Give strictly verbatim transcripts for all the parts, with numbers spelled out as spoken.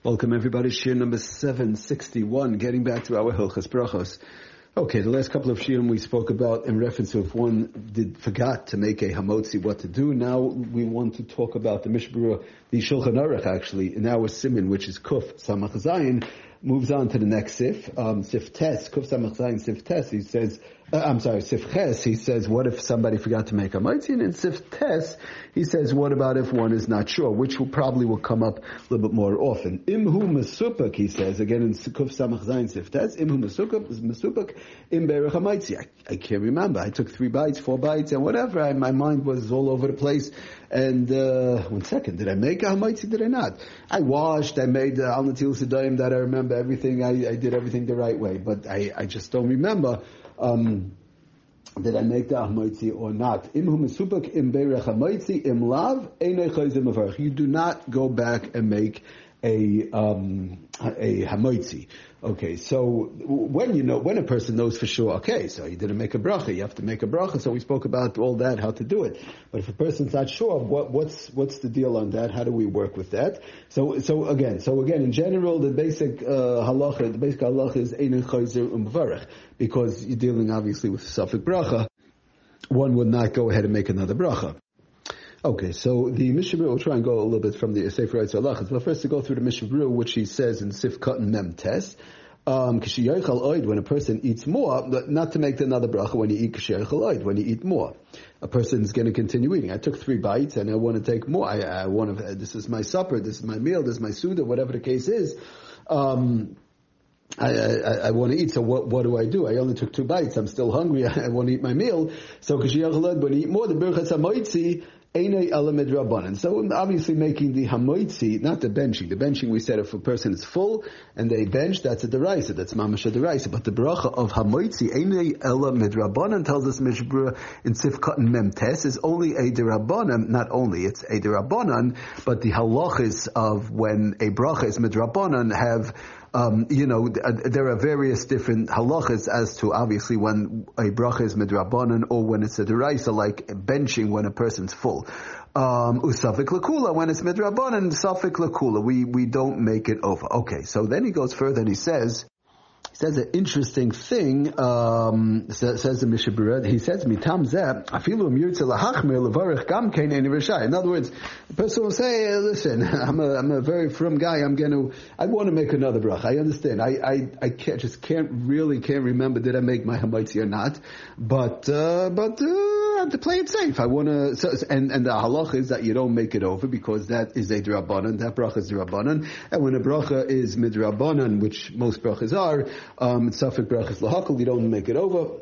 Welcome everybody, Shir number seven sixty-one, getting back to our Hilchas Brachos. Okay, the last couple of shirim we spoke about in reference to if one did forgot to make a hamotzi, what to do. Now we want to talk about the Mishbura, the Shulchan Aruch actually, in our siman, which is Kuf Samach Zayin, moves on to the next sif, um, sif tes, Kuf Samach Zayin, sif tes, he says, uh, I'm sorry, sif ches, he says, what if somebody forgot to make a hamotzi? And in sif tes, he says, what about if one is not sure, which will probably will come up a little bit more often. Imhu Mesupak, he says, again in Kuf Samach Zayin, sif tes, Imhu Mesupak, Mesupak, in Berech HaMaitzi. I, I can't remember. I took three bites, four bites, and whatever. I, my mind was all over the place. And, uh, one second, did I make a HaMaitzi? Did I not? I washed, I made uh, Al Natil Sedayim, that I remember everything. I, I did everything the right way. But I, I just don't remember, um, did I make the HaMaitzi or not? Imhu Mesupak im Berech HaMaitzi im Lav Einei Chayzim Avarch. You do not go back and make a, um, a HaMaitzi. Okay, so when you know, when a person knows for sure, okay, so he didn't make a bracha, you have to make a bracha, so we spoke about all that, how to do it. But if a person's not sure, what, what's, what's the deal on that? How do we work with that? So, so again, so again, in general, the basic, uh, halacha, the basic halacha is Einen Chayzer Umvarech, because you're dealing obviously with Safek bracha, one would not go ahead and make another bracha. Okay, so the Mishnah Berurah, we'll try and go a little bit from the Sefer Eitz Halachos, but first to go through the Mishnah Berurah, which he says in Sif Katan Mem Tes, um, when a person eats more, not to make another bracha when you eat K'shiyachal oid, when you eat more. A person is going to continue eating. I took three bites and I want to take more. I, I want to, this is my supper, this is my meal, this is my suda, whatever the case is. Um, I, I, I want to eat, so what, what do I do? I only took two bites, I'm still hungry, I want to eat my meal. So K'shiyachal oid, when you eat more, the Birchas HaMoitzi, Einei Elamed Rabbanan. So obviously making the hamoitzi, not the benching. The benching we said if a person is full and they bench, that's a deraisa, that's mamash a deraisa. But the bracha of hamoitzi, Einei Elamed Rabbanan, tells us Mishnah Berurah in Sif Katan Mem Tes, is only a derabanan, not only, it's a derabanan, but the halachas of when a bracha is midrabanan have Um, you know, there are various different halachas as to obviously when a bracha is midrabanan or when it's a deraisa, like benching when a person's full. Um, usafik lakula, when it's midrabanan, safik lakula, we, we don't make it over. Okay, so then he goes further and he says, He says an interesting thing, um, says, says the Mishnah Berurah, he says, Mitam zeh, afilu mirtze lahachmir levarech gam kein eni rishai. In other words, the person will say, hey, listen, I'm a, I'm a very frum guy, I'm gonna, I want to make another brach. I understand. I, I, I can't, just can't, really can't remember did I make my hamaitzi or not. But, uh, but, uh, to play it safe, I want to, so, and, and the halach is that you don't make it over because that is a drabanan, that bracha is drabanan. And when a bracha is midrabanan, which most brachas are, Um, it's Safek Brachas Lahakal, you don't make it over.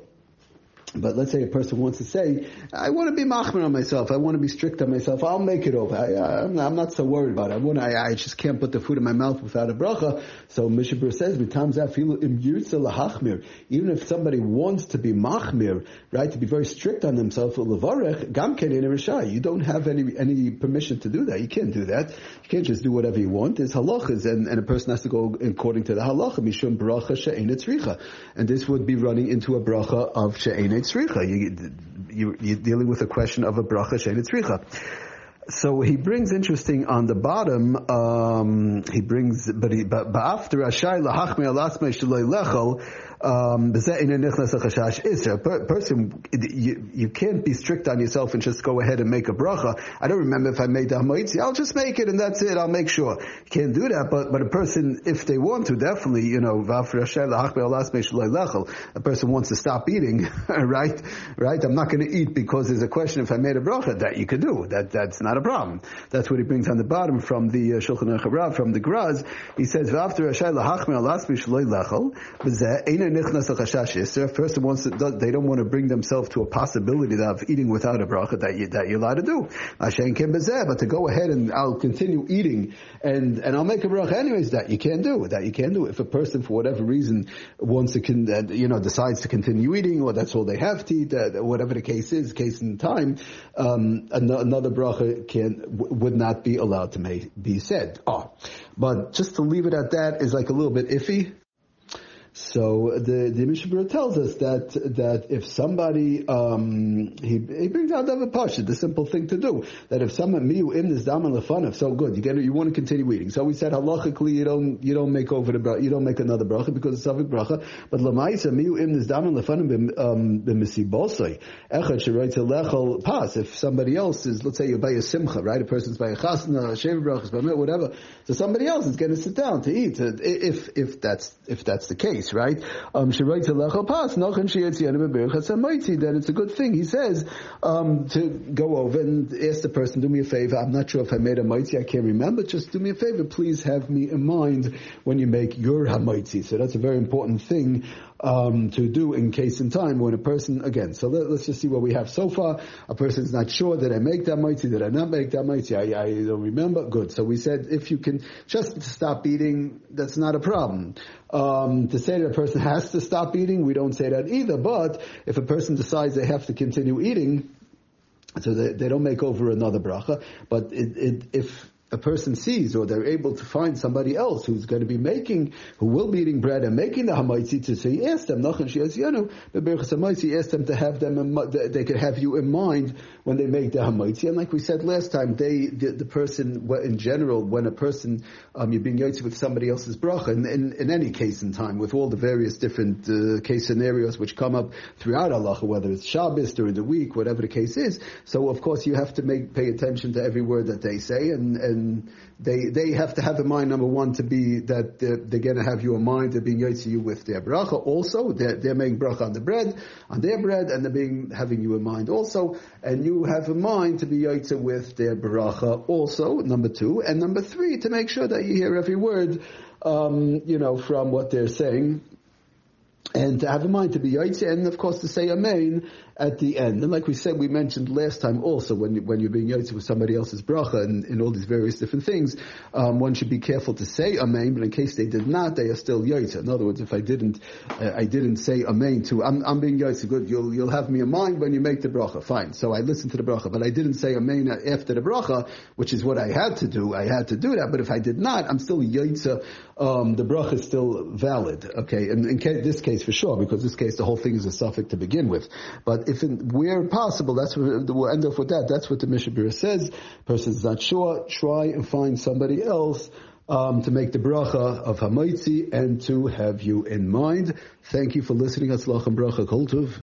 But let's say a person wants to say, I want to be machmir on myself, I want to be strict on myself, I'll make it over. I, I'm, I'm not so worried about it. I want to, I, I just can't put the food in my mouth without a bracha. So Mishnah Berurah says, even if somebody wants to be machmir, right, to be very strict on themselves, you don't have any any permission to do that. You can't do that. You can't just do whatever you want. There's halachas, and, and a person has to go according to the halacha, mishum bracha she'enet tzricha. And this would be running into a bracha of she'enet tzricha. You, you, you're dealing with a question of a bracha she'enet tzricha. So he brings interesting on the bottom, um, he brings, but he, but, but after Ashai lahachmei alasmei shaloi lechel, um, person, you, you can't be strict on yourself and just go ahead and make a bracha. I don't remember if I made the hamaitzi, I'll just make it and that's it, I'll make sure. You can't do that, but, but a person, if they want to, definitely, you know, a person wants to stop eating, right? Right? I'm not going to eat because there's a question if I made a bracha, that you could do. That, that's not a problem. That's what he brings on the bottom from the uh, Shulchan Aruch Rav, from the Graz. He says, First, wants to, they don't want to bring themselves to a possibility of eating without a bracha that, you, that you're allowed to do. But to go ahead and I'll continue eating and, and I'll make a bracha anyways, that you can't do. That you can't do. If a person, for whatever reason, wants to, con, uh, you know, decides to continue eating, or that's all they have to eat, uh, whatever the case is, case in time, um, another bracha can, w- would not be allowed to may, be said. Oh. But just to leave it at that is like a little bit iffy. So the the Mishnah Berurah tells us that that if somebody um, he he brings out the pasha, the simple thing to do, that if someone miu im this daman lefanov, so good, you get you want to continue eating. So we said halachically you don't you don't make over the bracha, you don't make another bracha because it's savik bracha. But lamaisa miu im this daman lefanov b'misibosay echad sheroitz lechol pas. If somebody else is, let's say you're by a simcha, right? A person's by a chasna, a sheva brachas, whatever. So somebody else is going to sit down to eat. If if that's if that's the case. Right? Um, then it's a good thing. He says um, to go over and ask the person, do me a favor. I'm not sure if I made a maitzi. I can't remember. Just do me a favor. Please have me in mind when you make your hamaitzi. So that's a very important thing um, to do in case in time when a person, again, so let, let's just see what we have so far. A person's not sure, did I make that maitzi? Did I not make that maitzi? I, I don't remember. Good. So we said if you can just stop eating, that's not a problem. Um, to say that a person has to stop eating, we don't say that either. But if a person decides they have to continue eating, so they, they don't make over another bracha. But it, it, if a person sees or they're able to find somebody else who's going to be making, who will be eating bread and making the hamaitzi, to say, ask them, nachan she'asyanu, the berachas hamaitzi, ask them to have them, in, they could have you in mind when they make the hamaitzi. And like we said last time, they, the, the person, in general, when a person, um, you're being yotzi with somebody else's bracha, in, in, in any case in time, with all the various different uh, case scenarios which come up throughout halacha, whether it's Shabbos during the week, whatever the case is. So of course you have to make, pay attention to every word that they say, and, and they they have to have in mind, number one, to be that they're, they're going to have you in mind, they're being yotzi you with their bracha also, they're, they're making bracha on the bread, on their bread, and they're being, having you in mind also, and you have in mind to be yotzi with their bracha also, number two, and number three, to make sure that you hear every word, um, you know, from what they're saying, and to have in mind to be yotzi, and of course to say amen at the end. And like we said, we mentioned last time also, when you, when you're being yotzi with somebody else's bracha and in all these various different things, um, one should be careful to say amen, but in case they did not, they are still yotzi. In other words, if I didn't, uh, I didn't say amen to, I'm, I'm being yotzi, good, you'll, you'll have me in mind when you make the bracha, fine. So I listened to the bracha, but I didn't say amen after the bracha, which is what I had to do. I had to do that, but if I did not, I'm still yotzi, um, the bracha is still valid, okay, in, in case, this case for sure, because this case the whole thing is a suffix to begin with. But if in, where possible, that's what we'll end up with that. That's what the Mishnah Berurah says. Person's not sure, try and find somebody else um, to make the bracha of hamaitzi and to have you in mind. Thank you for listening. Hatzlach and bracha kol tov.